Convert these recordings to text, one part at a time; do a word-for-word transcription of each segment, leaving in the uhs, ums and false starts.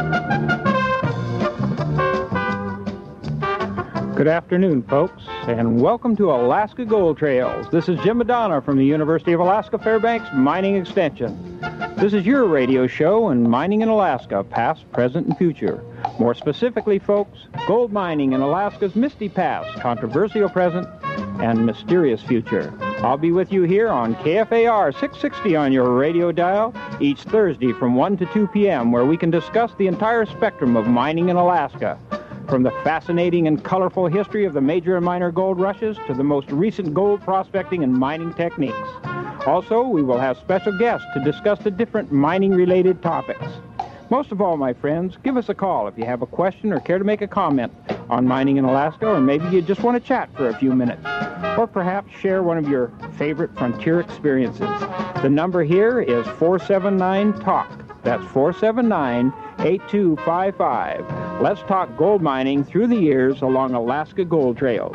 Good afternoon, folks, and welcome to Alaska Gold Trails. This is Jim Madonna from the University of Alaska Fairbanks Mining Extension. This is your radio show on mining in Alaska, past, present, and future. More specifically, folks, gold mining in Alaska's misty past, controversial present, and mysterious future. I'll be with you here on K F A R six sixty on your radio dial each Thursday from one to two p.m., where we can discuss the entire spectrum of mining in Alaska, from the fascinating and colorful history of the major and minor gold rushes to the most recent gold prospecting and mining techniques. Also, we will have special guests to discuss the different mining-related topics. Most of all, my friends, give us a call if you have a question or care to make a comment on mining in Alaska, or maybe you just want to chat for a few minutes, or perhaps share one of your favorite frontier experiences. The number here is four seven nine talk. That's four seven nine, eight two five five. Let's talk gold mining through the years along Alaska Gold Trails.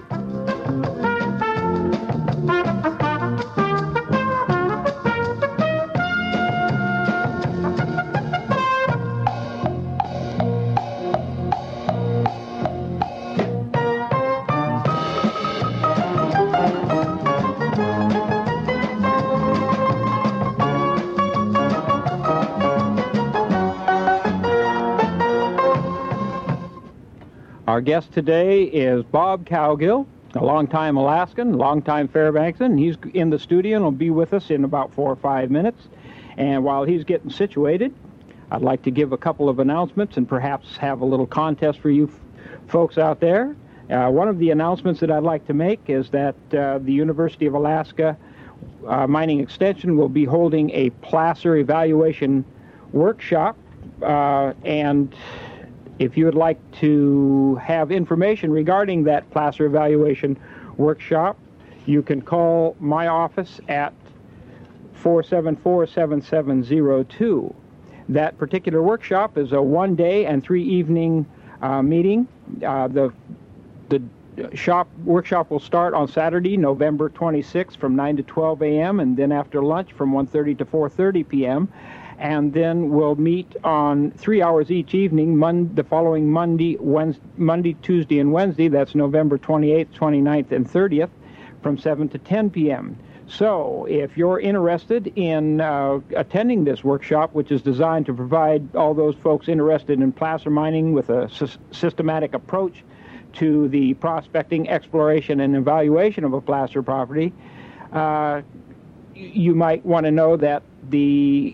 Our guest today is Bob Cowgill, a longtime Alaskan, longtime Fairbanksan. He's in the studio and will be with us in about four or five minutes. And while he's getting situated, I'd like to give a couple of announcements and perhaps have a little contest for you f- folks out there. Uh, one of the announcements that I'd like to make is that uh, the University of Alaska uh, Mining Extension will be holding a placer evaluation workshop, uh, and if you would like to have information regarding that placer evaluation workshop, you can call my office at four seven four, seven seven zero two. That particular workshop is a one-day and three-evening uh, meeting. Uh, the the shop workshop will start on Saturday, November twenty-sixth, from nine to twelve a.m., and then after lunch from one thirty to four thirty p.m., and then we'll meet on three hours each evening, mon- the following Monday, Wednesday, Monday, Tuesday, and Wednesday. That's November twenty-eighth, twenty-ninth, and thirtieth, from seven to ten p.m. So if you're interested in uh, attending this workshop, which is designed to provide all those folks interested in placer mining with a sy- systematic approach to the prospecting, exploration, and evaluation of a placer property, uh, you might want to know that the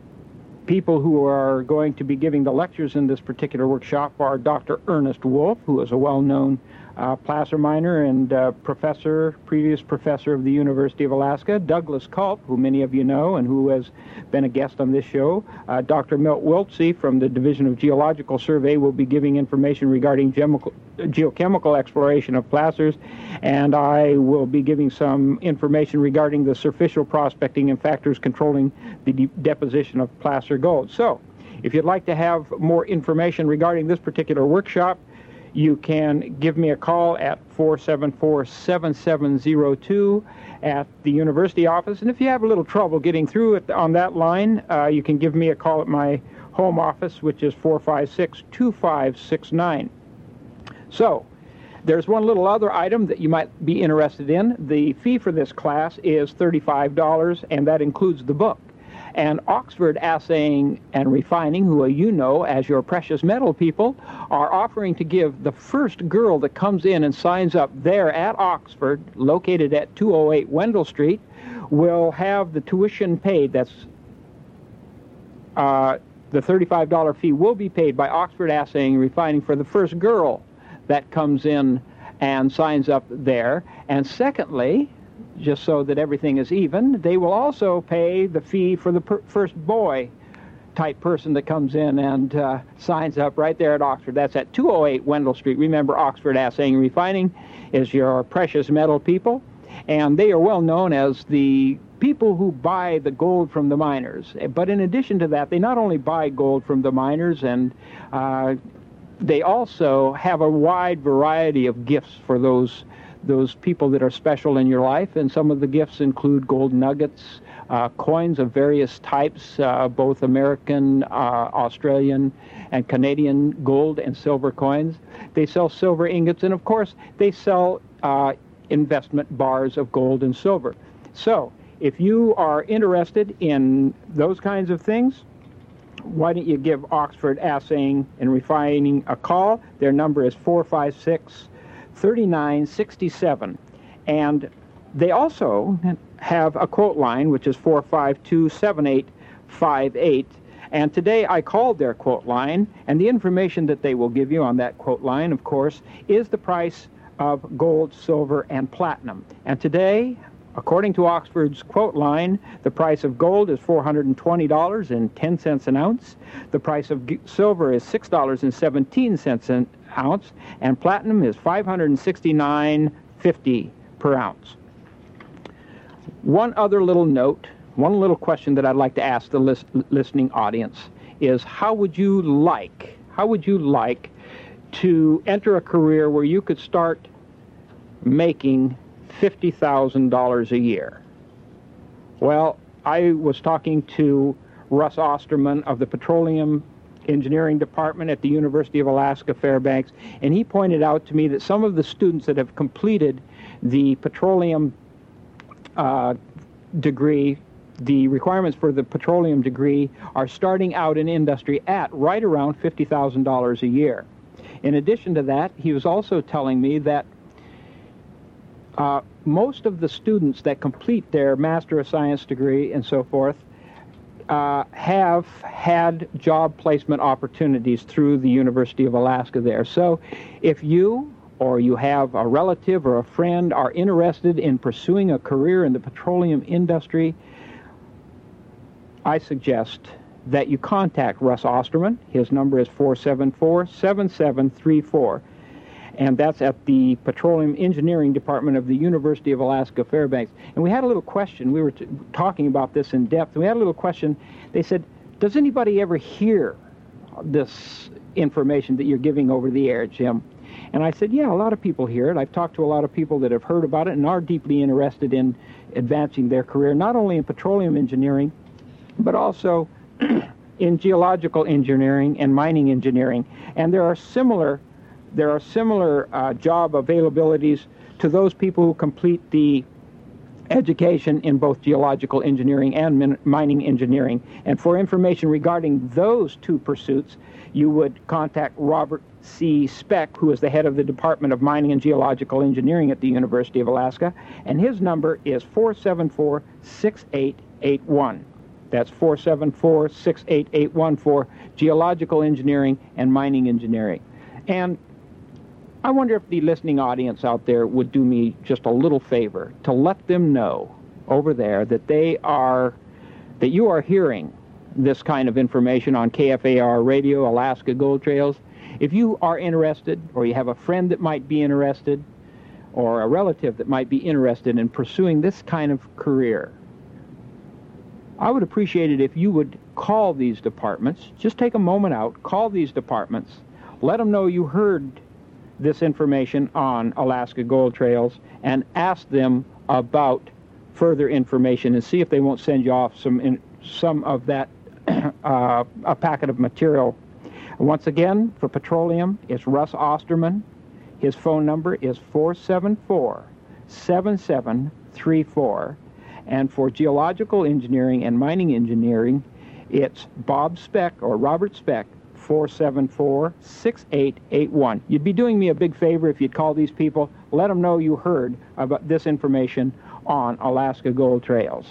people who are going to be giving the lectures in this particular workshop are Doctor Ernest Wolf, who is a well-known uh, placer miner and uh, professor, previous professor of the University of Alaska, Douglas Culp, who many of you know and who has been a guest on this show. Uh, Doctor Milt Wiltsey from the Division of Geological Survey will be giving information regarding gemical, geochemical exploration of placers, and I will be giving some information regarding the superficial prospecting and factors controlling the de- deposition of placer gold. So, if you'd like to have more information regarding this particular workshop, you can give me a call at four seven four, seven seven zero two at the university office. And if you have a little trouble getting through it on that line, uh, you can give me a call at my home office, which is four five six, two five six nine. So, there's one little other item that you might be interested in. The fee for this class is thirty-five dollars, and that includes the book. And Oxford Assaying and Refining, who you know as your precious metal people, are offering to give the first girl that comes in and signs up there at Oxford, located at two oh eight Wendell Street, will have the tuition paid. That's uh, the thirty-five dollars fee will be paid by Oxford Assaying and Refining for the first girl that comes in and signs up there. And secondly, just so that everything is even, they will also pay the fee for the per- first boy type person that comes in and uh, signs up right there at Oxford. That's at two oh eight Wendell Street. Remember, Oxford Assaying and Refining is your precious metal people, and they are well known as the people who buy the gold from the miners. But in addition to that, they not only buy gold from the miners, and uh, they also have a wide variety of gifts for those those people that are special in your life, and some of the gifts include gold nuggets, uh, coins of various types, uh, both American, uh, Australian, and Canadian gold and silver coins. They sell silver ingots, and of course, they sell uh, investment bars of gold and silver. So, if you are interested in those kinds of things, why don't you give Oxford Assaying and Refining a call? Their number is four five six, three nine six seven. And they also have a quote line, which is four five two, seven eight five eight. And today I called their quote line, and the information that they will give you on that quote line, of course, is the price of gold, silver, and platinum. And today, according to Oxford's quote line, the price of gold is four hundred twenty dollars and ten cents an ounce. The price of silver is six dollars and seventeen cents an ounce, and platinum is five hundred sixty-nine dollars and fifty cents per ounce. One other little note, one little question that I'd like to ask the lis- listening audience is, how would you like, how would you like to enter a career where you could start making fifty thousand dollars a year? Well, I was talking to Russ Osterman of the Petroleum Engineering Department at the University of Alaska Fairbanks, and he pointed out to me that some of the students that have completed the petroleum uh, degree, the requirements for the petroleum degree, are starting out in industry at right around fifty thousand dollars a year. In addition to that, he was also telling me that Uh, most of the students that complete their Master of Science degree and so forth uh, have had job placement opportunities through the University of Alaska there. So if you or you have a relative or a friend are interested in pursuing a career in the petroleum industry, I suggest that you contact Russ Osterman. His number is four seven four, seven seven three four. And that's at the Petroleum Engineering Department of the University of Alaska Fairbanks. And we had a little question. We were t- talking about this in depth. And we had a little question. They said, does anybody ever hear this information that you're giving over the air, Jim? And I said, yeah, a lot of people hear it. I've talked to a lot of people that have heard about it and are deeply interested in advancing their career, not only in petroleum engineering, but also in geological engineering and mining engineering. And there are similar There are similar uh, job availabilities to those people who complete the education in both geological engineering and min- mining engineering. And for information regarding those two pursuits, you would contact Robert C. Speck, who is the head of the Department of Mining and Geological Engineering at the University of Alaska, and his number is four seven four, six eight eight one. That's four seven four, six eight eight one for geological engineering and mining engineering. And I wonder if the listening audience out there would do me just a little favor to let them know over there that they are, that you are hearing this kind of information on K F A R Radio, Alaska Gold Trails. If you are interested, or you have a friend that might be interested, or a relative that might be interested in pursuing this kind of career, I would appreciate it if you would call these departments. Just take a moment out, call these departments, let them know you heard this information on Alaska Gold Trails, and ask them about further information and see if they won't send you off some in, some of that uh, a packet of material. Once again, for petroleum, it's Russ Osterman. His phone number is four seven four, seven seven three four. And for geological engineering and mining engineering, it's Bob Speck, or Robert Speck, four seven four, six eight eight one. You'd be doing me a big favor if you'd call these people, let them know you heard about this information on Alaska Gold Trails.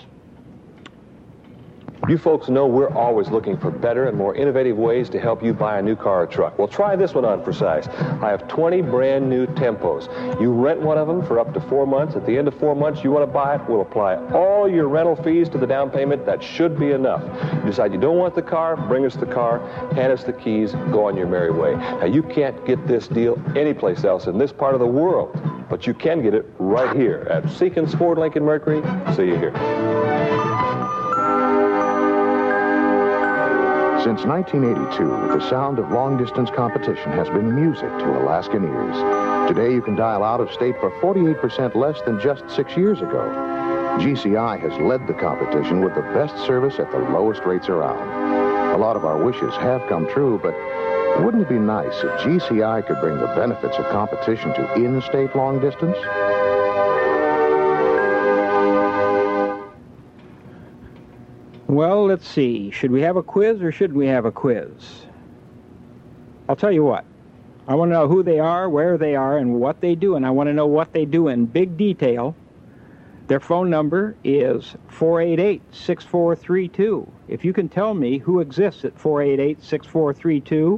You folks know we're always looking for better and more innovative ways to help you buy a new car or truck. Well, try this one on for size. I have twenty brand new Tempos. You rent one of them for up to four months. At the end of four months, you want to buy it, we'll apply all your rental fees to the down payment. That should be enough. You decide you don't want the car, bring us the car, hand us the keys, go on your merry way. Now, you can't get this deal anyplace else in this part of the world, but you can get it right here at Seekins Ford Lincoln Mercury. See you here. Since nineteen eighty-two, the sound of long-distance competition has been music to Alaskan ears. Today, you can dial out of state for forty-eight percent less than just six years ago. G C I has led the competition with the best service at the lowest rates around. A lot of our wishes have come true, but wouldn't it be nice if G C I could bring the benefits of competition to in-state long distance? Well, let's see. Should we have a quiz or shouldn't we have a quiz? I'll tell you what. I want to know who they are, where they are, and what they do, and I want to know what they do in big detail. Their phone number is four eight eight, six four three two. If you can tell me who exists at four eight eight, six four three two,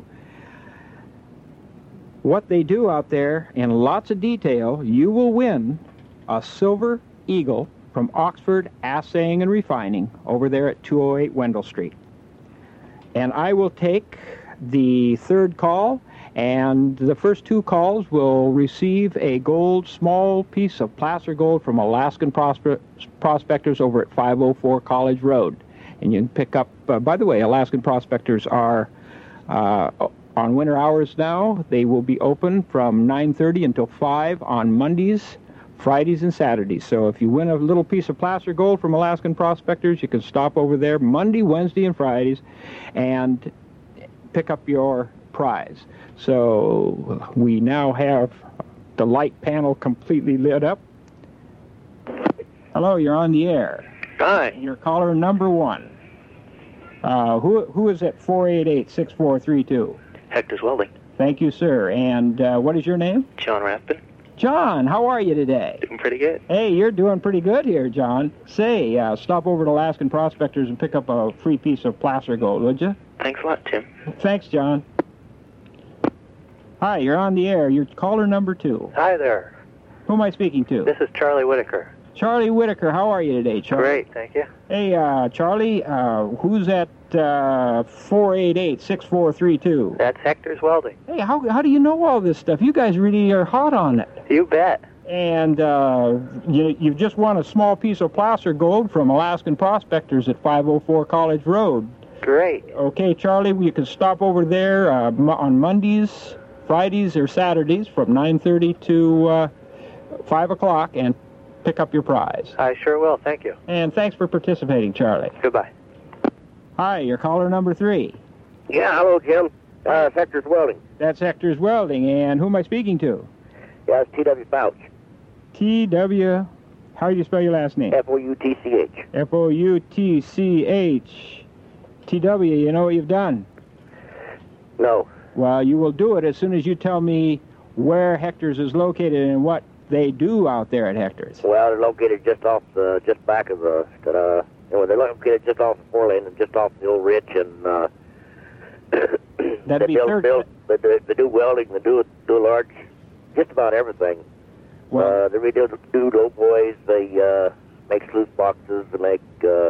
what they do out there in lots of detail, you will win a Silver Eagle from Oxford Assaying and Refining over there at two oh eight Wendell Street. And I will take the third call, and the first two calls will receive a gold, small piece of placer gold from Alaskan Prospe- Prospectors over at five oh four College Road. And you can pick up, uh, by the way, Alaskan Prospectors are uh, on winter hours now. They will be open from nine thirty until five on Mondays, Fridays, and Saturdays. So if you win a little piece of placer gold from Alaskan Prospectors, you can stop over there Monday, Wednesday, and Fridays and pick up your prize. So we now have the light panel completely lit up. Hello, you're on the air. Hi. You're caller number one. Uh, who who is at four eight eight, six four three two? Hector's Welding. Thank you, sir. And uh, what is your name? John Rathbun. John, how are you today? Doing pretty good. Hey, you're doing pretty good here, John. Say, uh, stop over to Alaskan Prospectors and pick up a free piece of placer gold, would you? Thanks a lot, Tim. Thanks, John. Hi, you're on the air. You're caller number two. Hi there. Who am I speaking to? This is Charlie Whitaker. Charlie Whitaker. How are you today, Charlie? Great, thank you. Hey, uh, Charlie, uh, who's at uh, four eight eight, six four three two? That's Hector's Welding. Hey, how how do you know all this stuff? You guys really are hot on it. You bet. And uh, you, you've just won a small piece of placer gold from Alaskan Prospectors at five oh four College Road. Great. Okay, Charlie, you can stop over there uh, on Mondays, Fridays, or Saturdays from nine thirty to uh, five o'clock and pick up your prize. I sure will, thank you. And thanks for participating, Charlie. Goodbye. Hi, you're caller number three. Yeah, hello, Jim. Uh, it's Hector's Welding. That's Hector's Welding, and who am I speaking to? Yeah, it's T W Fouch. T W, how do you spell your last name? F O U T C H. F O U T C H. T W, you know what you've done? No. Well, you will do it as soon as you tell me where Hector's is located and what they do out there at Hector's. Well, they're located just off the, just back of the, uh, you know, they're located just off the four lane and just off the old ridge, and uh, That'd they be build, third. build, they, do, they do welding, they do do large, just about everything. Well, uh, they redo do low boys. They uh, make sluice boxes. They make uh,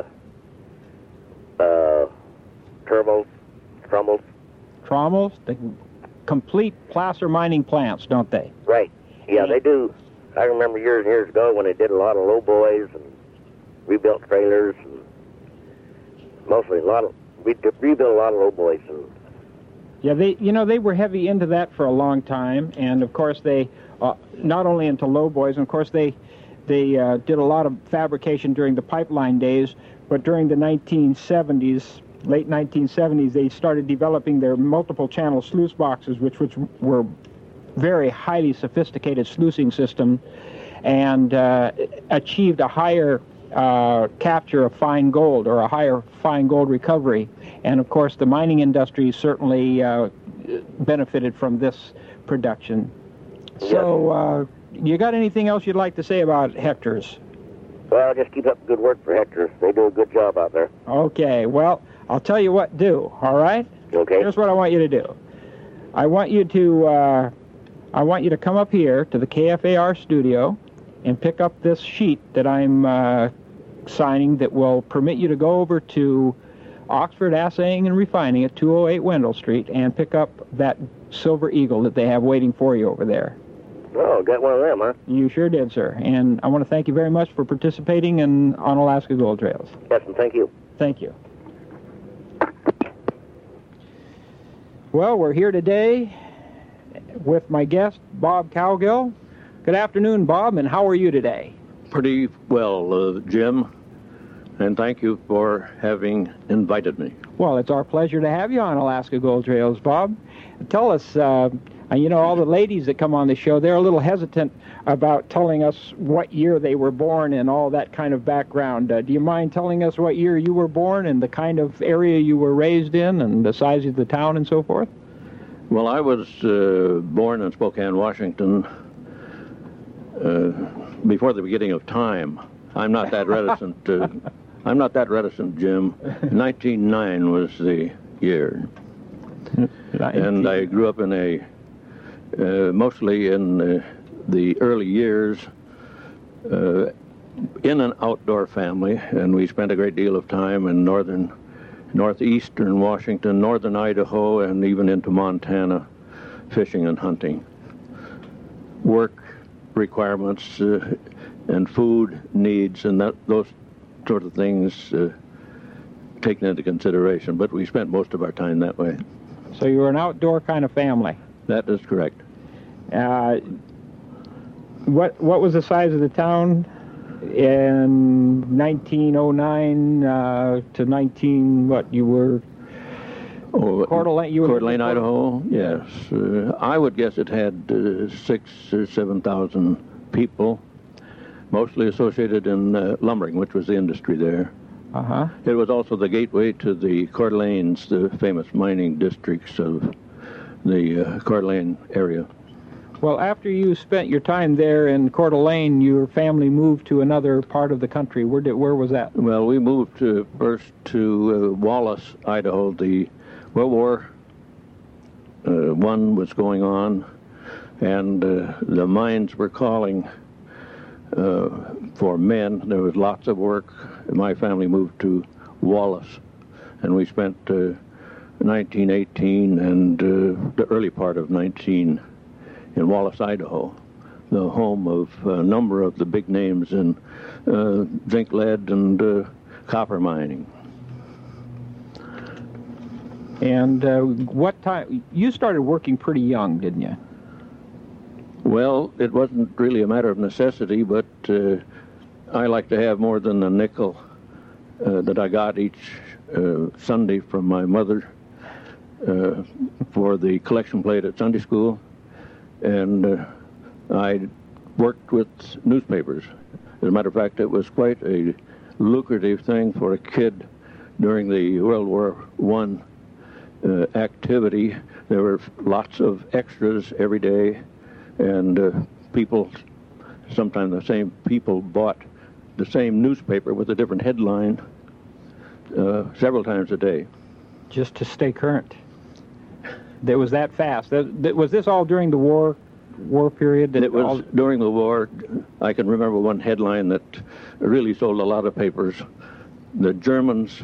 uh, turbos, trommels. trommels, the complete placer mining plants, don't they? Right. Yeah, they do. I remember years and years ago when they did a lot of low boys and rebuilt trailers, and mostly a lot of we rebuilt a lot of low boys. And Yeah, they, you know, they were heavy into that for a long time, and of course they, uh, not only into low boys, and of course they, they uh, did a lot of fabrication during the pipeline days, but during the nineteen seventies, late nineteen seventies, they started developing their multiple channel sluice boxes, which, which were very highly sophisticated sluicing system, and uh, achieved a higher uh, capture of fine gold, or a higher fine gold recovery. And of course the mining industry certainly uh, benefited from this production. So uh, you got anything else you'd like to say about Hector's? well, just keep up the good work for Hector. They do a good job out there. Okay, well, I'll tell you what to do, all right? Okay. Here's what I want you to do. I want you to uh, I want you to come up here to the K F A R studio and pick up this sheet that I'm uh, signing that will permit you to go over to Oxford Assaying and Refining at two oh eight Wendell Street and pick up that Silver Eagle that they have waiting for you over there. Oh, got one of them, huh? You sure did, sir. And I want to thank you very much for participating in on Alaska Gold Trails. Yes, and thank you. Thank you. Well, we're here today with my guest, Bob Cowgill. Good afternoon, Bob, and how are you today? Pretty well, uh, Jim, and thank you for having invited me. Well, it's our pleasure to have you on Alaska Gold Trails, Bob. Tell us, uh, you know, all the ladies that come on the show, they're a little hesitant about telling us what year they were born and all that kind of background. Uh, do you mind telling us what year you were born and the kind of area you were raised in and the size of the town and so forth? Well, I was uh, born in Spokane, Washington, uh, before the beginning of time. I'm not that reticent. Uh, I'm not that reticent, Jim. nineteen oh nine was the year. And I grew up in a, uh, mostly in uh, the early years, uh, in an outdoor family, and we spent a great deal of time in northern, northeastern Washington, northern Idaho, and even into Montana, fishing and hunting. Work requirements uh, and food needs and that, those sort of things uh, taken into consideration, but we spent most of our time that way. So you were an outdoor kind of family? That is correct. Uh, what what was the size of the town in nineteen oh nine uh, to nineteen, what, you were... Oh, Coeur d'Alene, you were Coeur d'Alene, Idaho. Yes, uh, I would guess it had uh, six or seven thousand people, mostly associated in uh, lumbering, which was the industry there. Uh-huh. It was also the gateway to the Coeur d'Alenes, the famous mining districts of the uh, Coeur d'Alene area. Well, after you spent your time there in Coeur d'Alene, your family moved to another part of the country. Where did where was that? Well, we moved to, first to uh, Wallace, Idaho. The World War uh, One was going on, and uh, the mines were calling uh, for men. There was lots of work. My family moved to Wallace, and we spent uh, nineteen eighteen and uh, the early part of nineteen in Wallace, Idaho, the home of a number of the big names in uh, zinc, lead, and uh, copper mining. And uh, what time... You started working pretty young, didn't you? Well, it wasn't really a matter of necessity, but uh, I like to have more than a nickel uh, that I got each uh, Sunday from my mother uh, for the collection plate at Sunday school. And uh, I worked with newspapers. As a matter of fact, it was quite a lucrative thing for a kid during the World War One uh, activity. There were lots of extras every day, and uh, people, sometimes the same people, bought the same newspaper with a different headline uh, several times a day. Just to stay current. That was that fast. That, that, was this all during the war war period? That it was all... during the war. I can remember one headline that really sold a lot of papers. The Germans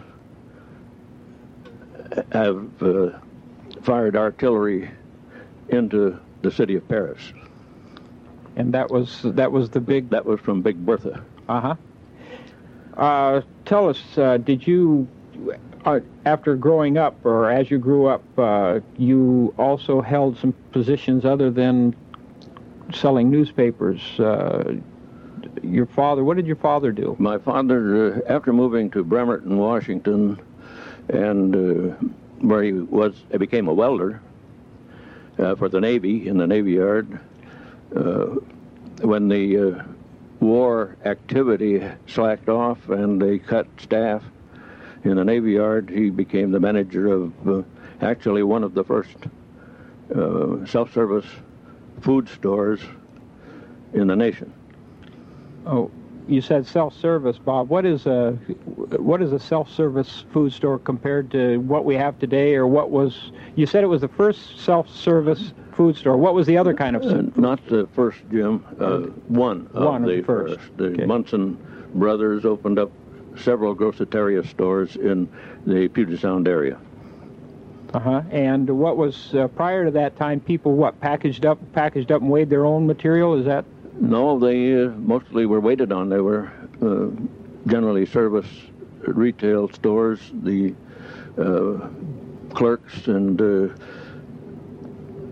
have uh, fired artillery into the city of Paris. And that was that was the big... That was from Big Bertha. Uh-huh. Uh, tell us, uh, did you... Uh, after growing up, or as you grew up, uh, you also held some positions other than selling newspapers. Uh, your father, what did your father do? My father, uh, after moving to Bremerton, Washington, and uh, where he was, he became a welder uh, for the Navy, in the Navy Yard. Uh, when the uh, war activity slacked off and they cut staff in the Navy Yard, he became the manager of uh, actually one of the first uh, self-service food stores in the nation. Oh, you said self-service, Bob. What is a what is a self-service food store compared to what we have today, or what was? You said it was the first self-service food store. What was the other kind of? Uh, not the first, Jim. Uh, one, one of the of the first. first. The Okay. Munson brothers opened up several groceteria stores in the Puget Sound area. Uh-huh. And what was uh, prior to that time? People what packaged up, packaged up and weighed their own material? Is that? No, they uh, mostly were waited on. They were uh, generally service retail stores. The uh, clerks and uh,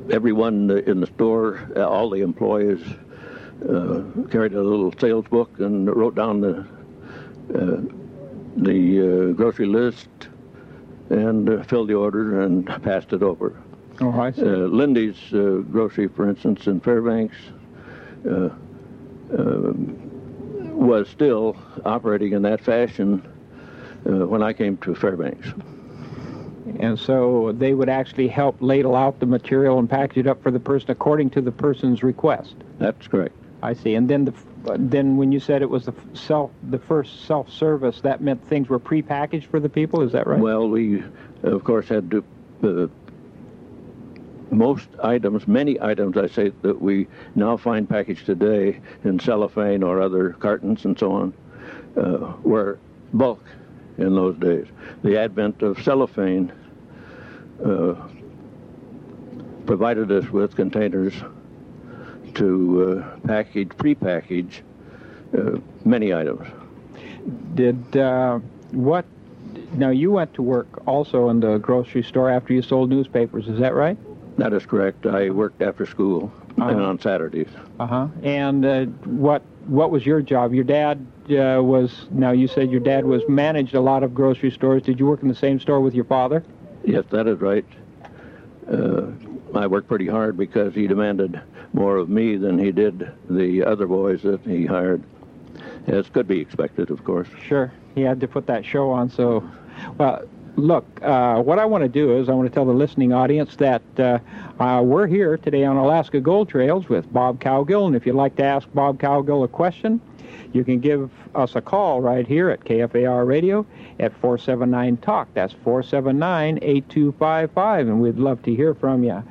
everyone in the store, uh, all the employees, uh, carried a little sales book and wrote down the uh, the uh, grocery list and uh, filled the order and passed it over. Oh, I see. Uh, Lindy's uh, grocery, for instance, in Fairbanks, uh, uh, was still operating in that fashion uh, when I came to Fairbanks. And so they would actually help ladle out the material and package it up for the person according to the person's request. That's correct. I see. And then the then when you said it was the self the first self-service, that meant things were prepackaged for the people. Is that right? Well, we of course had to. Uh, most items, many items, I say, that we now find packaged today in cellophane or other cartons and so on, uh, were bulk in those days. The advent of cellophane uh, provided us with containers to uh, package, pre-package uh, many items. Did uh, what? Now you went to work also in the grocery store after you sold newspapers. Is that right? That is correct. I worked after school uh-huh. and on Saturdays. Uh-huh. And uh, what what was your job? Your dad uh, was, now you said your dad was managed a lot of grocery stores. Did you work in the same store with your father? Yes, that is right. Uh, I worked pretty hard because he demanded more of me than he did the other boys that he hired. As could be expected, of course. Sure. He had to put that show on, so... Well, look, uh, what I want to do is I want to tell the listening audience that uh, uh, we're here today on Alaska Gold Trails with Bob Cowgill, and if you'd like to ask Bob Cowgill a question, you can give us a call right here at K F A R Radio at four seven nine talk. That's four seven nine, eight two five five, and we'd love to hear from you.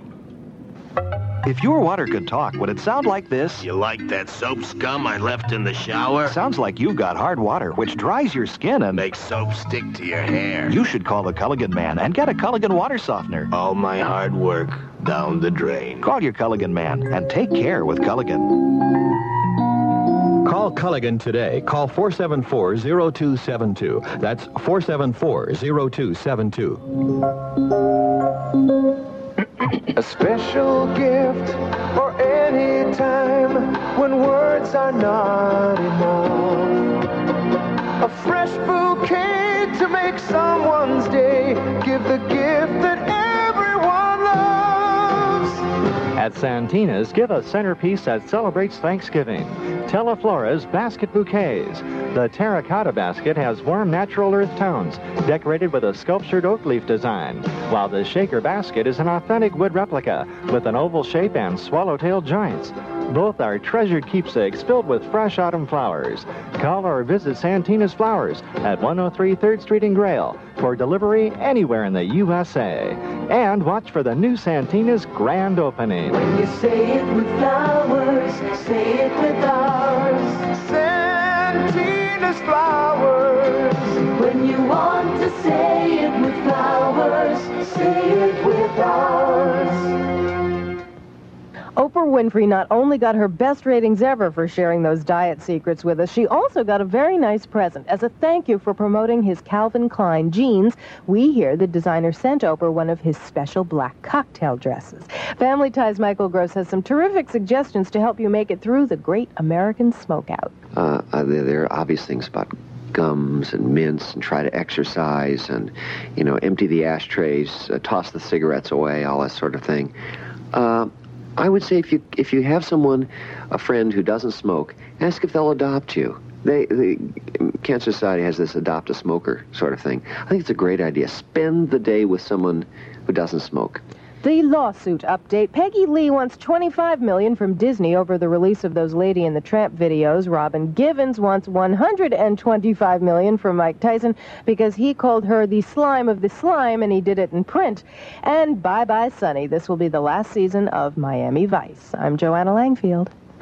If your water could talk, would it sound like this? You like that soap scum I left in the shower? Sounds like you've got hard water, which dries your skin and makes soap stick to your hair. You should call the Culligan Man and get a Culligan water softener. All my hard work down the drain. Call your Culligan Man and take care with Culligan. Call Culligan today. Call four seven four, zero two seven two. That's four seven four, zero two seven two. A special gift for any time when words are not enough. A fresh bouquet to make someone's day. Give the gift that everyone loves. At Santina's, give a centerpiece that celebrates Thanksgiving. Teleflora's Basket Bouquets. The terracotta basket has warm natural earth tones, decorated with a sculptured oak leaf design, while the shaker basket is an authentic wood replica with an oval shape and swallowtail joints. Both are treasured keepsakes filled with fresh autumn flowers. Call or visit Santina's Flowers at one oh three third Street in Grail for delivery anywhere in the U S A. And watch for the new Santina's grand opening. When you say it with flowers, say it with ours. Santina's Flowers. When you want to say it with flowers, say it with ours. Oprah Winfrey not only got her best ratings ever for sharing those diet secrets with us, she also got a very nice present. As a thank you for promoting his Calvin Klein jeans, we hear the designer sent Oprah one of his special black cocktail dresses. Family Ties Michael Gross has some terrific suggestions to help you make it through the great American smokeout. Uh, uh, there, there are obvious things about gums and mints, and try to exercise, and, you know, empty the ashtrays, uh, toss the cigarettes away, all that sort of thing. Uh, I would say if you if you have someone, a friend who doesn't smoke, ask if they'll adopt you. They, the Cancer Society has this adopt a smoker sort of thing. I think it's a great idea. Spend the day with someone who doesn't smoke. The lawsuit update. Peggy Lee wants twenty-five million dollars from Disney over the release of those Lady and the Tramp videos. Robin Givens wants one hundred twenty-five million dollars from Mike Tyson because he called her the slime of the slime and he did it in print. And bye-bye, Sonny. This will be the last season of Miami Vice. I'm Joanna Langfield.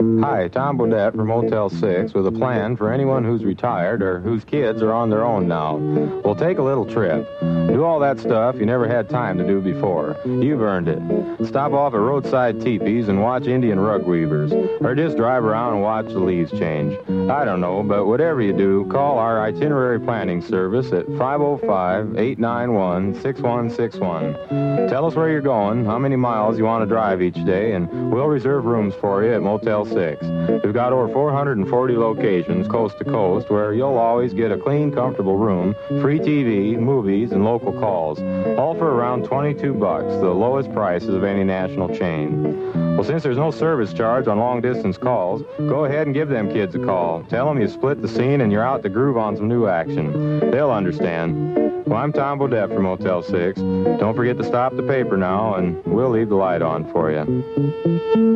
Hi, Tom Bodette from Motel six with a plan for anyone who's retired or whose kids are on their own now. We'll take a little trip. Do all that stuff you never had time to do before. You've earned it. Stop off at roadside teepees and watch Indian rug weavers. Or just drive around and watch the leaves change. I don't know, but whatever you do, call our itinerary planning service at five oh five, eight nine one, six one six one. Tell us where you're going, how many miles you want to drive each day, and we'll reserve rooms for you at Motel six. We've got over four hundred forty locations coast to coast where you'll always get a clean, comfortable room, free T V, movies, and local calls, all for around twenty-two bucks, the lowest prices of any national chain. Well, since there's no service charge on long-distance calls, go ahead and give them kids a call. Tell them you split the scene and you're out to groove on some new action. They'll understand. Well, I'm Tom Bodette from Motel six. Don't forget to stop the paper now, and we'll leave the light on for you.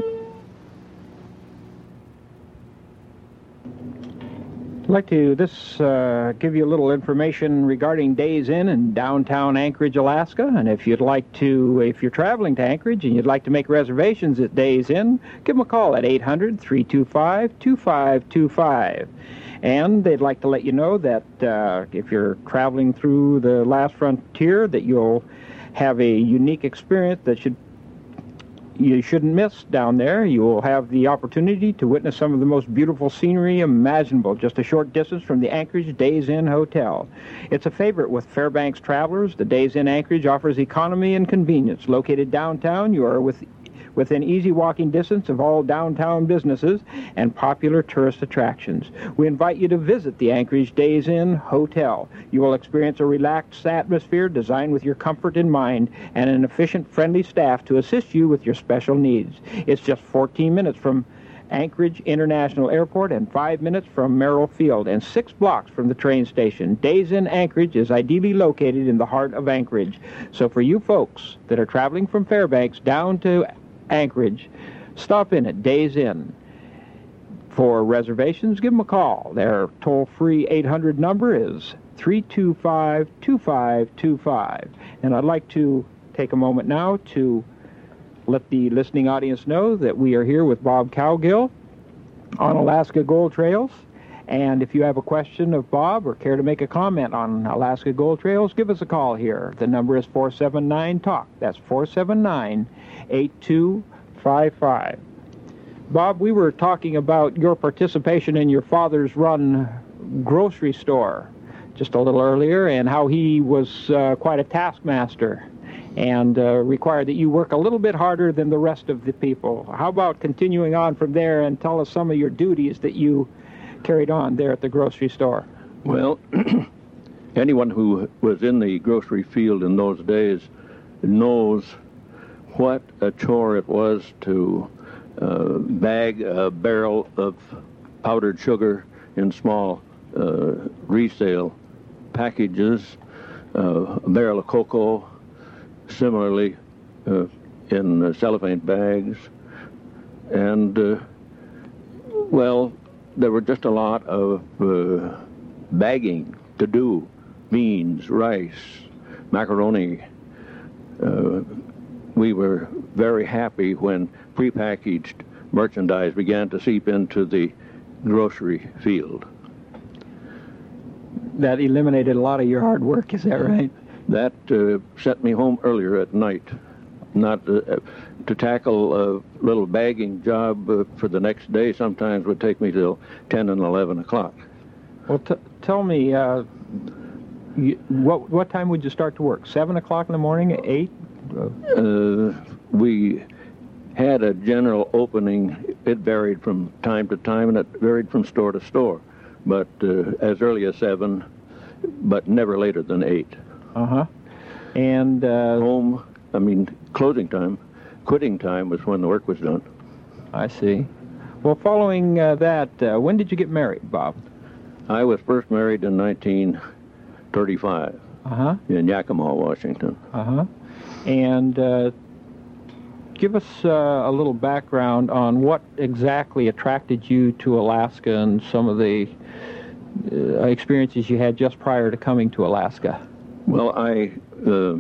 I'd like to this uh, give you a little information regarding Days Inn in downtown Anchorage, Alaska. And if you'd like to, if you're traveling to Anchorage and you'd like to make reservations at Days Inn, give them a call at eight hundred, three two five, two five two five. And they'd like to let you know that uh, if you're traveling through the last frontier, that you'll have a unique experience that should you shouldn't miss down there. You will have the opportunity to witness some of the most beautiful scenery imaginable, just a short distance from the Anchorage Days Inn Hotel. It's a favorite with Fairbanks travelers. The Days Inn Anchorage offers economy and convenience. Located downtown, you are with within easy walking distance of all downtown businesses and popular tourist attractions. We invite you to visit the Anchorage Days Inn Hotel. You will experience a relaxed atmosphere designed with your comfort in mind and an efficient, friendly staff to assist you with your special needs. It's just fourteen minutes from Anchorage International Airport and five minutes from Merrill Field and six blocks from the train station. Days Inn Anchorage is ideally located in the heart of Anchorage. So for you folks that are traveling from Fairbanks down to Anchorage, stop in at Days Inn. For reservations, give them a call. Their toll-free eight hundred number is three two five, two five two five. And I'd like to take a moment now to let the listening audience know that we are here with Bob Cowgill on Alaska Gold Trails. And if you have a question of Bob or care to make a comment on Alaska Gold Trails, give us a call here. The number is four seven nine talk. That's four seven nine, eight two five five. Bob, we were talking about your participation in your father's run grocery store just a little earlier, and how he was uh, quite a taskmaster and uh, required that you work a little bit harder than the rest of the people. How about continuing on from there and tell us some of your duties that you carried on there at the grocery store? Well, anyone who was in the grocery field in those days knows what a chore it was to uh, bag a barrel of powdered sugar in small uh, resale packages, uh, a barrel of cocoa, similarly uh, in uh, cellophane bags, and, uh, well, there were just a lot of uh, bagging to do. Beans, rice, macaroni. Uh, we were very happy when prepackaged merchandise began to seep into the grocery field. That eliminated a lot of your hard work, is that right? That uh, sent me home earlier at night. Not uh, to tackle a little bagging job uh, for the next day sometimes would take me till ten and eleven o'clock. Well, t- tell me, uh, you, what what time would you start to work? Seven o'clock in the morning? Eight? Uh, we had a general opening. It varied from time to time, and it varied from store to store. But uh, as early as seven, but never later than eight. Uh-huh. And uh, home, I mean, closing time, quitting time was when the work was done. I see. Well, following uh, that, uh, when did you get married, Bob? I was first married in nineteen thirty-five uh-huh. in Yakima, Washington. Uh-huh. And uh, give us uh, a little background on what exactly attracted you to Alaska and some of the uh, experiences you had just prior to coming to Alaska. Well, I, uh,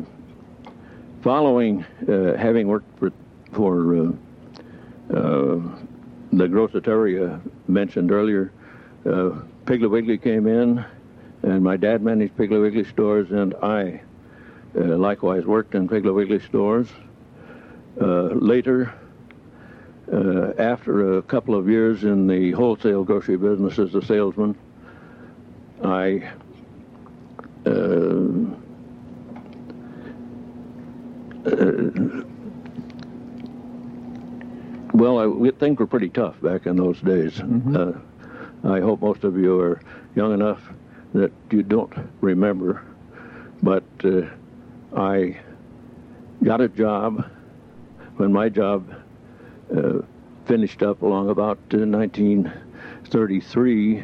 following uh, having worked for, for uh, uh, the groceteria mentioned earlier, uh, Piggly Wiggly came in, and my dad managed Piggly Wiggly stores, and I uh, likewise worked in Piggly Wiggly stores. Uh, later, uh, after a couple of years in the wholesale grocery business as a salesman, I uh, uh, well, I, we, things were pretty tough back in those days. Mm-hmm. uh, I hope most of you are young enough that you don't remember, but uh, I got a job when my job uh, finished up along about uh, nineteen thirty-three.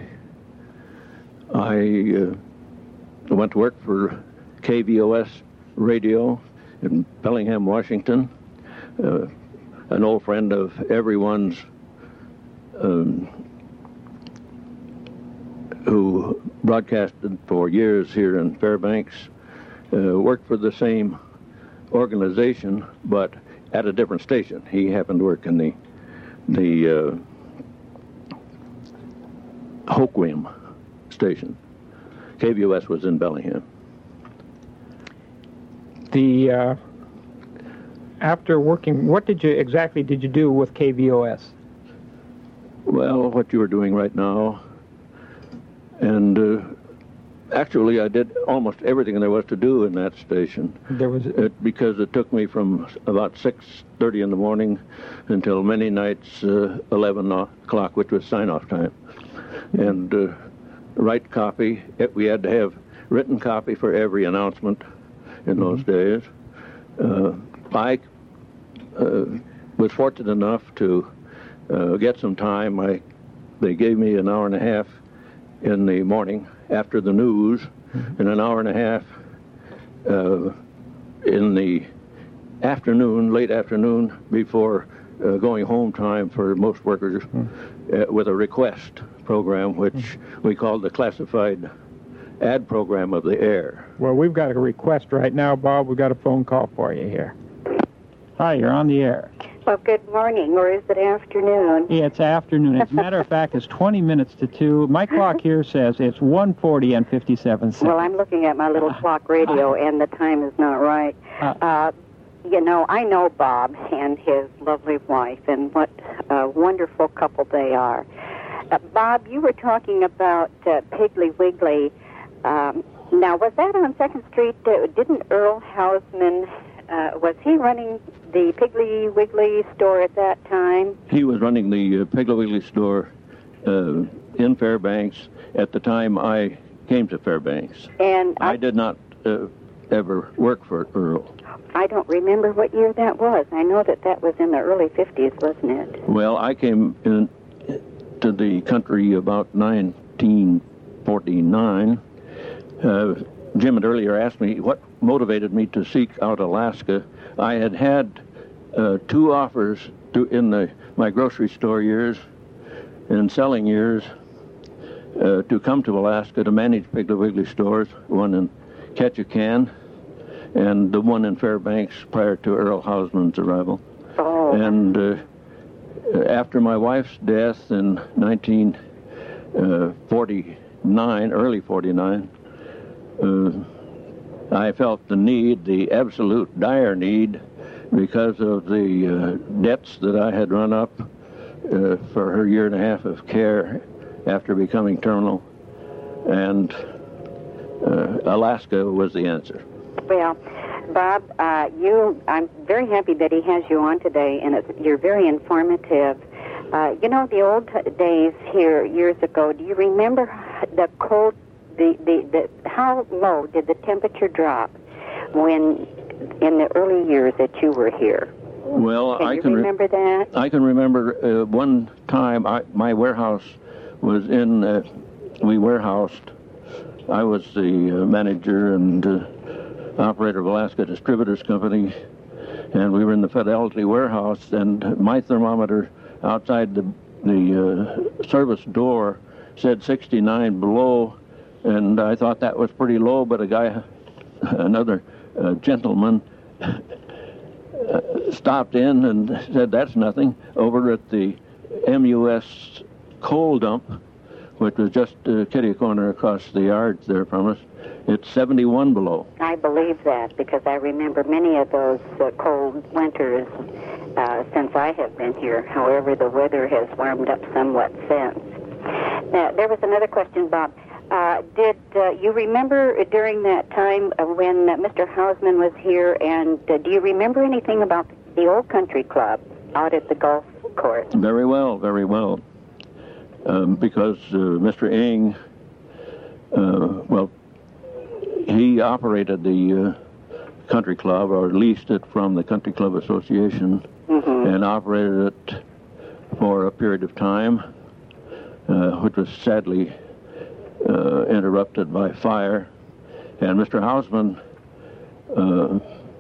I uh, went to work for K V O S radio in Bellingham, Washington. Uh, an old friend of everyone's um, who broadcasted for years here in Fairbanks, uh, worked for the same organization, but at a different station. He happened to work in the the uh, Hoquiam station. K V O S was in Bellingham. The uh, after working, what did you exactly did you do with K V O S? Well, what you were doing right now, and uh, actually, I did almost everything there was to do in that station. There was it, because it took me from about six thirty in the morning until many nights uh, eleven o'clock, which was sign-off time, and uh, write copy. It, we had to have written copy for every announcement in mm-hmm. those days. Uh, I uh, was fortunate enough to uh, get some time. I they gave me an hour and a half in the morning after the news, and an hour and a half uh, in the afternoon, late afternoon, before uh, going home time for most workers, uh, with a request program, which we called the classified ad program of the air. Well, we've got a request right now, Bob. We've got a phone call for you here. Hi, you're on the air. Well, good morning, or is it afternoon? Yeah, it's afternoon. As a matter of fact, it's twenty minutes to two. My clock here says it's one forty and fifty-seven seconds. Well, I'm looking at my little clock radio, and the time is not right. Uh, you know, I know Bob and his lovely wife, and what a wonderful couple they are. Uh, Bob, you were talking about uh, Piggly Wiggly. Um, now, was that on second Street? Uh, didn't Earl Hausman, uh, was he running the Piggly Wiggly store at that time? He was running the uh, Piggly Wiggly store uh, in Fairbanks at the time I came to Fairbanks. And I, I did not uh, ever work for Earl. I don't remember what year that was. I know that that was in the early fifties, wasn't it? Well, I came in to the country about nineteen forty-nine. Uh, Jim had earlier asked me what motivated me to seek out Alaska. I had had uh, two offers to, in the my grocery store years and selling years uh, to come to Alaska to manage Piggly Wiggly stores, one in Ketchikan and the one in Fairbanks prior to Earl Hausman's arrival. Oh. And uh, after my wife's death in nineteen forty-nine, early forty-nine, uh, I felt the need, the absolute dire need, because of the uh, debts that I had run up uh, for her year and a half of care after becoming terminal, and uh, Alaska was the answer. Well, Bob, uh, you, I'm very happy that he has you on today, and it's, you're very informative. Uh, you know, the old days here years ago, do you remember the cold, the, the, the, how low did the temperature drop when, in the early years that you were here? Well, can I you can remember re- that? I can remember uh, one time I, my warehouse was in, uh, we warehoused, I was the uh, manager and uh, operator of Alaska Distributors Company, and we were in the Fidelity warehouse, and my thermometer outside the the uh, service door said sixty-nine below, and I thought that was pretty low, but a guy, another uh, gentleman, uh, stopped in and said, that's nothing. Over at the M U S coal dump, which was just uh, kitty corner across the yard there from us, it's seventy-one below. I believe that because I remember many of those uh, cold winters uh, since I have been here. However, the weather has warmed up somewhat since. Now, there was another question, Bob. Uh, did uh, you remember during that time uh, when uh, Mister Hausman was here, and uh, do you remember anything about the old country club out at the golf course? Very well, very well. Um, because uh, Mister Ing, uh, well, he operated the uh, country club, or leased it from the Country Club Association, mm-hmm. and operated it for a period of time, uh, which was sadly uh, interrupted by fire. And Mister Hausman, uh,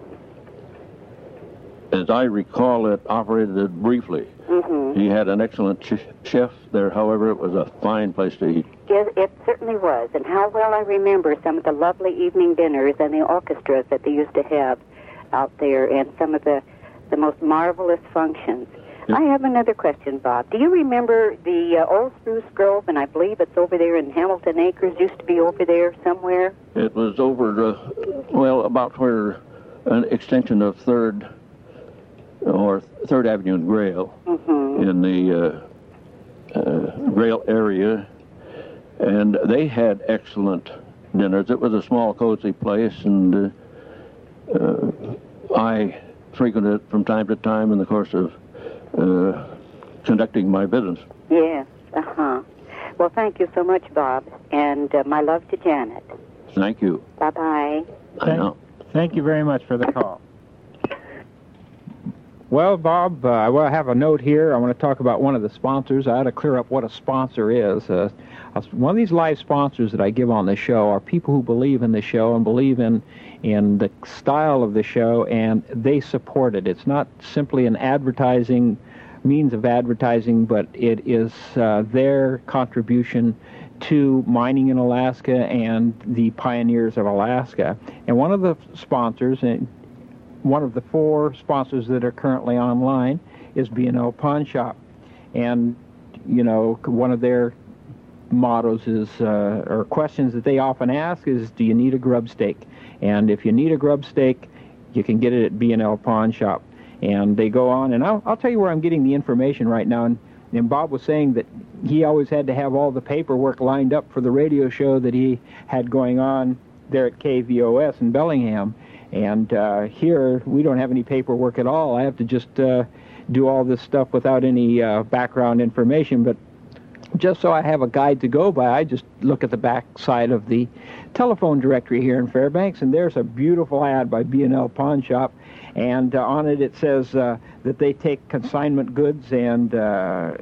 as I recall it, operated it briefly. Mm-hmm. He had an excellent ch- chef there. However, it was a fine place to eat. It, it certainly was. And how well I remember some of the lovely evening dinners and the orchestras that they used to have out there, and some of the, the most marvelous functions. Yeah. I have another question, Bob. Do you remember the uh, old Spruce Grove, and I believe it's over there in Hamilton Acres, used to be over there somewhere? It was over, uh, well, about where an extension of Third or Third Avenue and Grail, mm-hmm. in the uh, uh, Grail area, and they had excellent dinners. It was a small, cozy place, and uh, uh, I frequented it from time to time in the course of uh, conducting my business. Yes, uh-huh. Well, thank you so much, Bob, and uh, my love to Janet. Thank you. Bye-bye. I know. Thank you very much for the call. Well, Bob, uh, I will have a note here. I want to talk about one of the sponsors. I ought to clear up what a sponsor is. Uh, one of these live sponsors that I give on the show are people who believe in the show and believe in in the style of the show, and they support it. It's not simply an advertising means of advertising, but it is uh, their contribution to mining in Alaska and the pioneers of Alaska. And one of the sponsors, and one of the four sponsors that are currently online, is B and L Pawn Shop. And, you know, one of their mottos is, uh, or questions that they often ask is, do you need a grub stake? And if you need a grub stake, you can get it at B and L Pawn Shop. And they go on, and I'll, I'll tell you where I'm getting the information right now. And, and Bob was saying that he always had to have all the paperwork lined up for the radio show that he had going on there at K V O S in Bellingham. And uh, here, we don't have any paperwork at all. I have to just uh, do all this stuff without any uh, background information. But just so I have a guide to go by, I just look at the back side of the telephone directory here in Fairbanks, and there's a beautiful ad by B and L Pawn Shop. And uh, on it, it says uh, that they take consignment goods, and uh,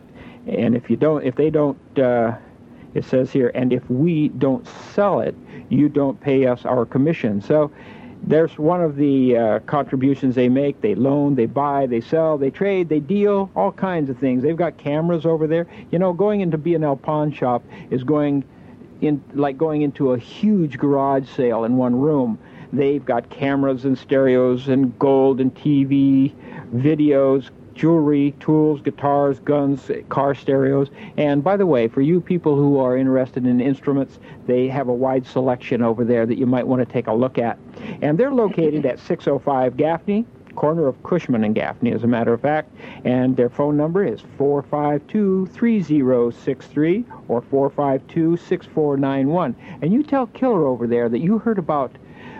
and if you don't, if they don't, uh, it says here, and if we don't sell it, you don't pay us our commission. So there's one of the uh, contributions they make. They loan, they buy, they sell, they trade, they deal, all kinds of things. They've got cameras over there. You know, going into B and L Pawn Shop is going in like going into a huge garage sale in one room. They've got cameras and stereos and gold and T V, videos, jewelry, tools, guitars, guns, car stereos. And by the way, for you people who are interested in instruments, they have a wide selection over there that you might want to take a look at. And they're located at six oh five Gaffney, corner of Cushman and Gaffney, as a matter of fact. And their phone number is four five two, three oh six three or four five two, six four nine one. And you tell Killer over there that you heard about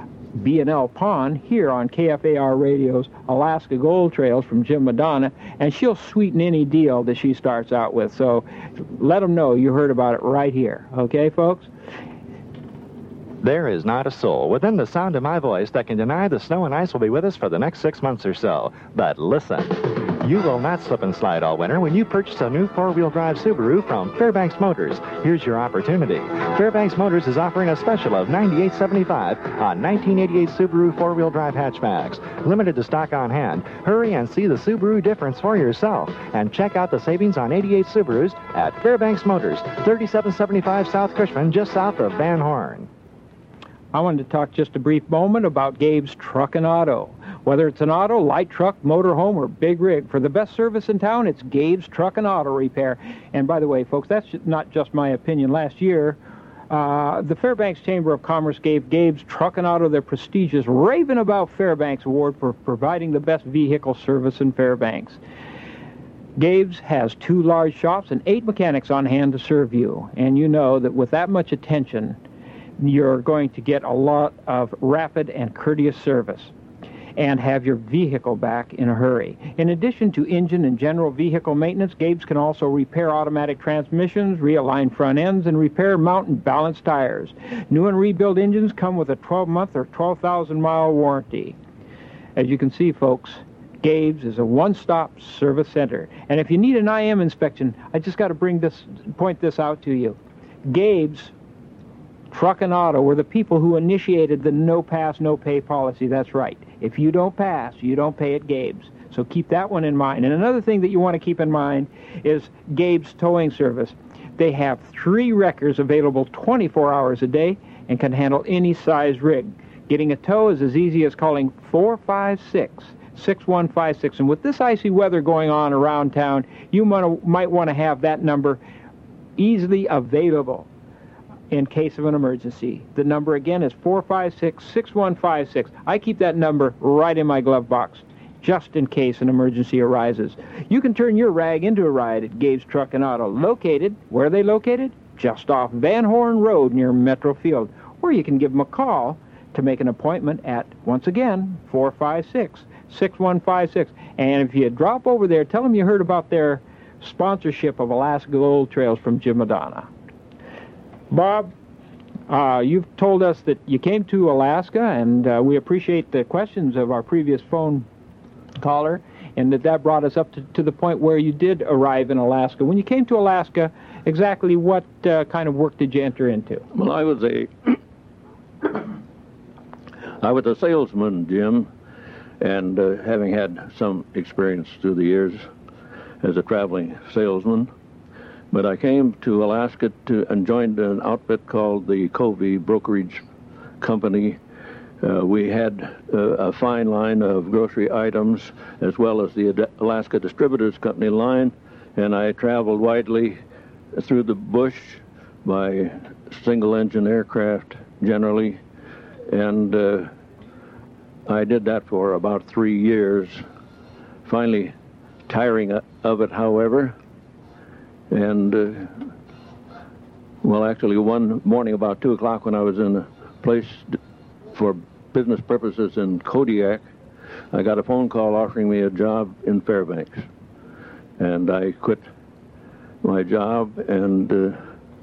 B and L Pawn here on K F A R Radio's Alaska Gold Trails from Jim Madonna, and she'll sweeten any deal that she starts out with. So let them know you heard about it right here. Okay, folks? There is not a soul within the sound of my voice that can deny the snow and ice will be with us for the next six months or so. But listen, you will not slip and slide all winter when you purchase a new four-wheel drive Subaru from Fairbanks Motors. Here's your opportunity. Fairbanks Motors is offering a special of ninety-eight seventy-five on nineteen eighty-eight Subaru four-wheel drive hatchbacks. Limited to stock on hand. Hurry and see the Subaru difference for yourself. And check out the savings on eighty-eight Subarus at Fairbanks Motors, thirty-seven seventy-five South Cushman, just south of Van Horn. I wanted to talk just a brief moment about Gabe's Truck and Auto. Whether it's an auto, light truck, motorhome, or big rig, for the best service in town, it's Gabe's Truck and Auto Repair. And by the way, folks, that's not just my opinion. Last year, uh, the Fairbanks Chamber of Commerce gave Gabe's Truck and Auto their prestigious Raving About Fairbanks Award for providing the best vehicle service in Fairbanks. Gabe's has two large shops and eight mechanics on hand to serve you. And you know that with that much attention, you're going to get a lot of rapid and courteous service and have your vehicle back in a hurry. In addition to engine and general vehicle maintenance, Gabe's can also repair automatic transmissions, realign front ends, and repair mount and balance tires. New and rebuilt engines come with a twelve-month or twelve thousand mile warranty. As you can see, folks, Gabe's is a one-stop service center. And if you need an I M inspection, I just got to bring this, point this out to you. Gabe's Truck and Auto were the people who initiated the no-pass, no-pay policy. That's right. If you don't pass, you don't pay at Gabe's. So keep that one in mind. And another thing that you want to keep in mind is Gabe's towing service. They have three wreckers available twenty-four hours a day and can handle any size rig. Getting a tow is as easy as calling four five six, six one five six. And with this icy weather going on around town, you might want to have that number easily available in case of an emergency. The number again is four five six, six one five six. I keep that number right in my glove box, just in case an emergency arises. You can turn your rag into a ride at Gabe's Truck and Auto, located, where are they located? Just off Van Horn Road near Metro Field. Or you can give them a call to make an appointment at, once again, four five six, six one five six. And if you drop over there, tell them you heard about their sponsorship of Alaska Gold Trails from Jim Madonna. Bob, uh, you've told us that you came to Alaska, and uh, we appreciate the questions of our previous phone caller, and that that brought us up to, to the point where you did arrive in Alaska. When you came to Alaska, exactly what uh, kind of work did you enter into? Well, I was a I was a salesman, Jim, and uh, having had some experience through the years as a traveling salesman. But I came to Alaska to, and joined an outfit called the Covey Brokerage Company. Uh, we had uh, a fine line of grocery items as well as the Alaska Distributors Company line, and I traveled widely through the bush by single-engine aircraft generally, and uh, I did that for about three years, finally tiring of it, however. And, uh, well, actually, one morning about two o'clock when I was in a place for business purposes in Kodiak, I got a phone call offering me a job in Fairbanks. And I quit my job and uh,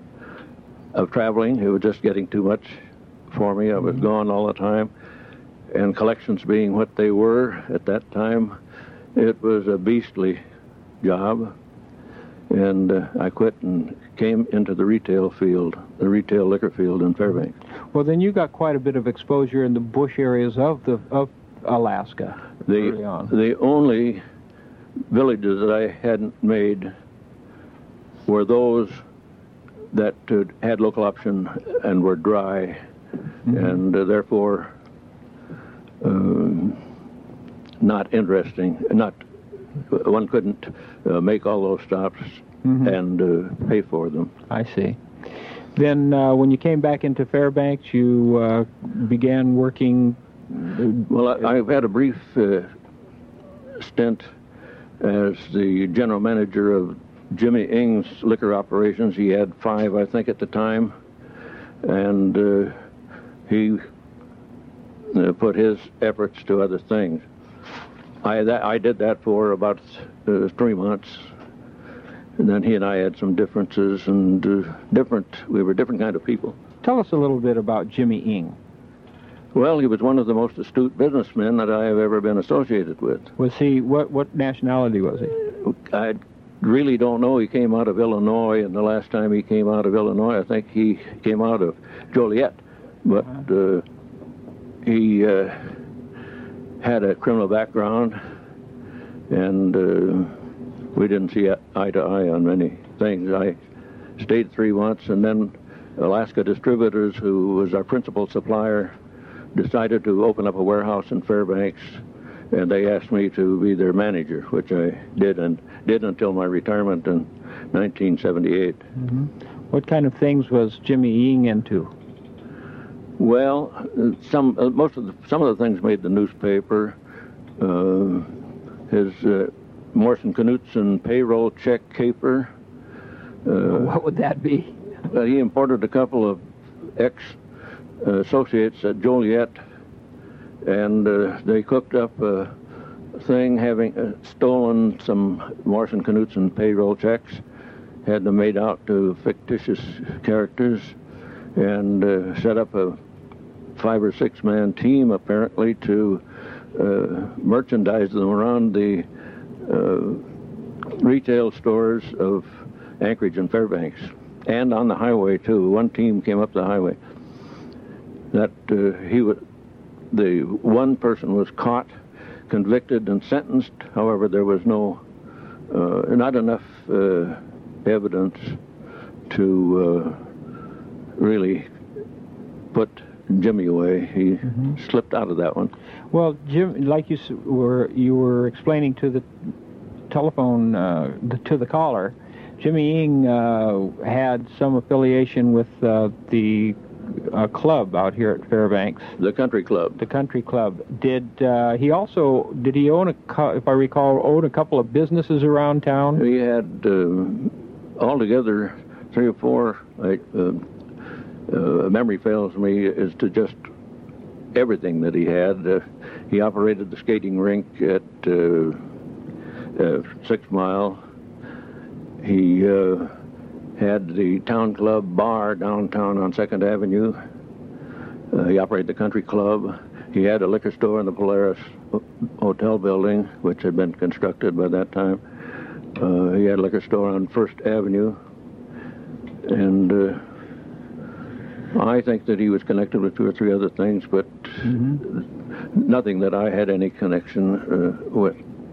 of traveling. It was just getting too much for me. I was gone all the time. And collections being what they were at that time, it was a beastly job. And uh, I quit and came into the retail field, the retail liquor field in Fairbanks. Well, then you got quite a bit of exposure in the bush areas of the of Alaska early on. The only villages that I hadn't made were those that uh, had local option and were dry, mm-hmm. and uh, therefore uh, not interesting, not one couldn't uh, make all those stops mm-hmm. and uh, pay for them. I see. Then uh, when you came back into Fairbanks, you uh, began working... Well, I, I've had a brief uh, stint as the general manager of Jimmy Ing's liquor operations. He had five, I think, at the time. And uh, he uh, put his efforts to other things. I, that, I did that for about uh, three months, and then he and I had some differences, and uh, different, we were different kind of people. Tell us a little bit about Jimmy Ing. Well, he was one of the most astute businessmen that I have ever been associated with. Was he, what, what nationality was he? I really don't know. He came out of Illinois, and the last time he came out of Illinois, I think he came out of Joliet, but uh, he... Uh, had a criminal background, and uh, we didn't see eye to eye on many things. I stayed three months, and then Alaska Distributors, who was our principal supplier, decided to open up a warehouse in Fairbanks, and they asked me to be their manager, which I did, and did until my retirement in nineteen seventy-eight. Mm-hmm. What kind of things was Jimmy Ying into? Well, some uh, most of the, some of the things made the newspaper. Uh, his uh, Morrison Knudsen payroll check caper. Uh, what would that be? Uh, he imported a couple of ex-associates at Joliet, and uh, they cooked up a thing having uh, stolen some Morrison Knudsen payroll checks, had them made out to fictitious characters, and uh, set up a five or six man team apparently to uh, merchandise them around the uh, retail stores of Anchorage and Fairbanks, and on the highway too. One team came up the highway. That uh, he would, the one person was caught, convicted, and sentenced. However, there was no, uh, not enough uh, evidence to uh, really put Jimmy away. He mm-hmm. slipped out of that one. Well, Jim, like you s- were you were explaining to the telephone uh, the, to the caller, Jimmy Ying uh, had some affiliation with uh, the uh, club out here at Fairbanks. The country club. The country club. Did uh, he also? Did he own a? Co- if I recall, own a couple of businesses around town? He had uh, altogether three or four. Like, uh, uh, memory fails me as to just everything that he had. Uh, he operated the skating rink at uh, uh, Six Mile. He uh, had the town club bar downtown on Second Avenue. Uh, he operated the country club. He had a liquor store in the Polaris Hotel building, which had been constructed by that time. Uh, he had a liquor store on First Avenue. And uh, I think that he was connected with two or three other things, but mm-hmm. nothing that I had any connection uh, with.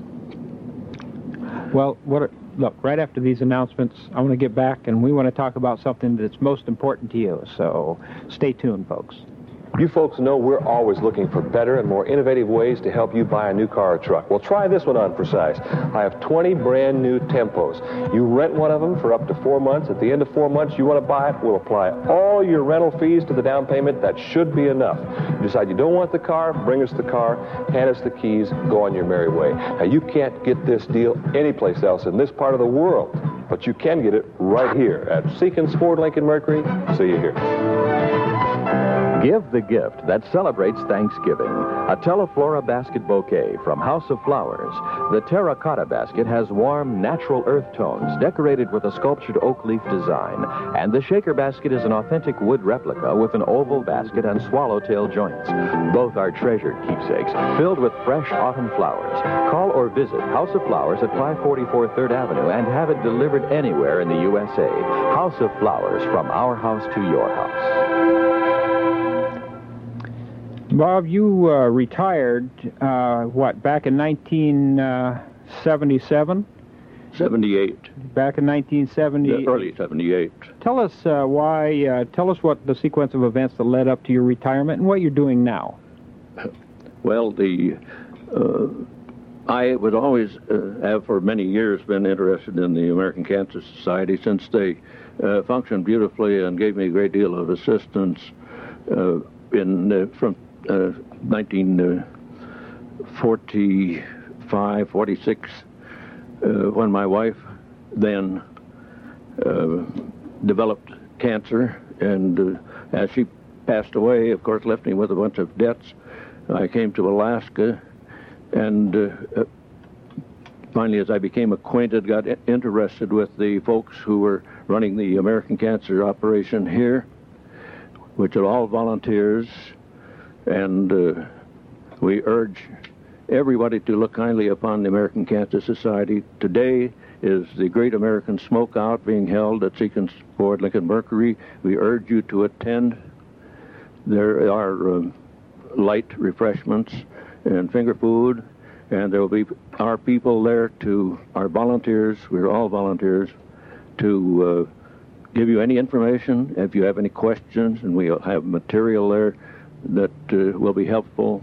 Well, what are, look, right after these announcements, I want to get back, and we want to talk about something that's most important to you. So stay tuned, folks. You folks know we're always looking for better and more innovative ways to help you buy a new car or truck. Well, try this one on for size. I have twenty brand new Tempos. You rent one of them for up to four months. At the end of four months, you want to buy it, we'll apply all your rental fees to the down payment. That should be enough. You decide you don't want the car, bring us the car, hand us the keys, go on your merry way. Now, you can't get this deal anyplace else in this part of the world, but you can get it right here at Seekins Ford Lincoln Mercury. See you here. Give the gift that celebrates Thanksgiving. A Teleflora basket bouquet from House of Flowers. The terracotta basket has warm, natural earth tones decorated with a sculptured oak leaf design. And the shaker basket is an authentic wood replica with an oval basket and swallowtail joints. Both are treasured keepsakes filled with fresh autumn flowers. Call or visit House of Flowers at five forty-four third Avenue and have it delivered anywhere in the U S A. House of Flowers, from our house to your house. Bob, you uh, retired, uh, what, back in nineteen seventy-seven? seventy-eight. Back in nineteen seventy. Yeah, early seventy-eight. Tell us uh, why, uh, tell us what the sequence of events that led up to your retirement and what you're doing now. Well, the, uh, I would always uh, have for many years been interested in the American Cancer Society, since they uh, functioned beautifully and gave me a great deal of assistance uh, in uh, from Uh, nineteen forty-five, forty-six, uh, when my wife then uh, developed cancer, and uh, as she passed away, of course, left me with a bunch of debts. I came to Alaska, and uh, uh, finally, as I became acquainted, got interested with the folks who were running the American Cancer operation here, which are all volunteers. And uh, we urge everybody to look kindly upon the American Cancer Society. Today is the Great American Smokeout being held at Seekins Ford Lincoln Mercury. We urge you to attend. There are um, light refreshments and finger food, and there will be our people there to, our volunteers, we're all volunteers, to uh, give you any information. If you have any questions, and we'll have material there that uh, will be helpful,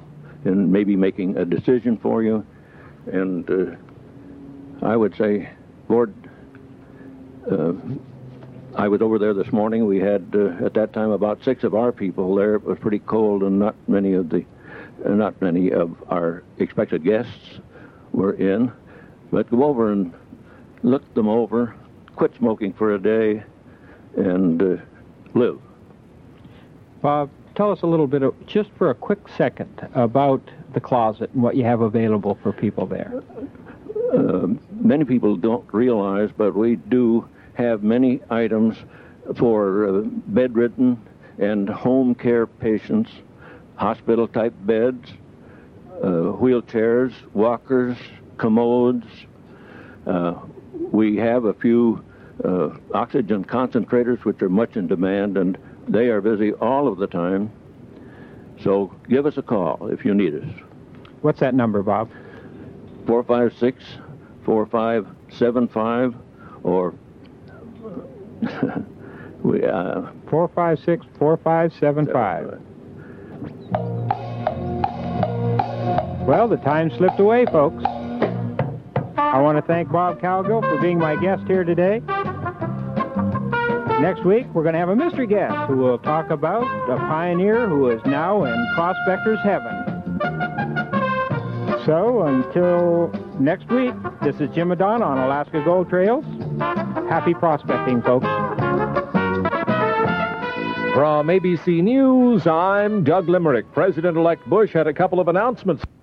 in maybe making a decision for you. And uh, I would say, Lord, uh, I was over there this morning. We had, uh, at that time, about six of our people there. It was pretty cold, and not many of the, uh, not many of our expected guests were in. But go over and look them over, quit smoking for a day, and uh, live. Bob, tell us a little bit, of, just for a quick second, about the closet and what you have available for people there. Uh, many people don't realize, but we do have many items for uh, bedridden and home care patients, hospital-type beds, uh, wheelchairs, walkers, commodes. Uh, we have a few uh, oxygen concentrators, which are much in demand, and they are busy all of the time. So give us a call if you need us. What's that number, Bob? four five six, four five seven five, or we uh, four five six, four five seven five. Well, the time slipped away, folks. I want to thank Bob Cowgill for being my guest here today. Next week, we're going to have a mystery guest who will talk about a pioneer who is now in prospector's heaven. So, until next week, this is Jim Madon on Alaska Gold Trails. Happy prospecting, folks. From A B C News, I'm Doug Limerick. President-elect Bush had a couple of announcements.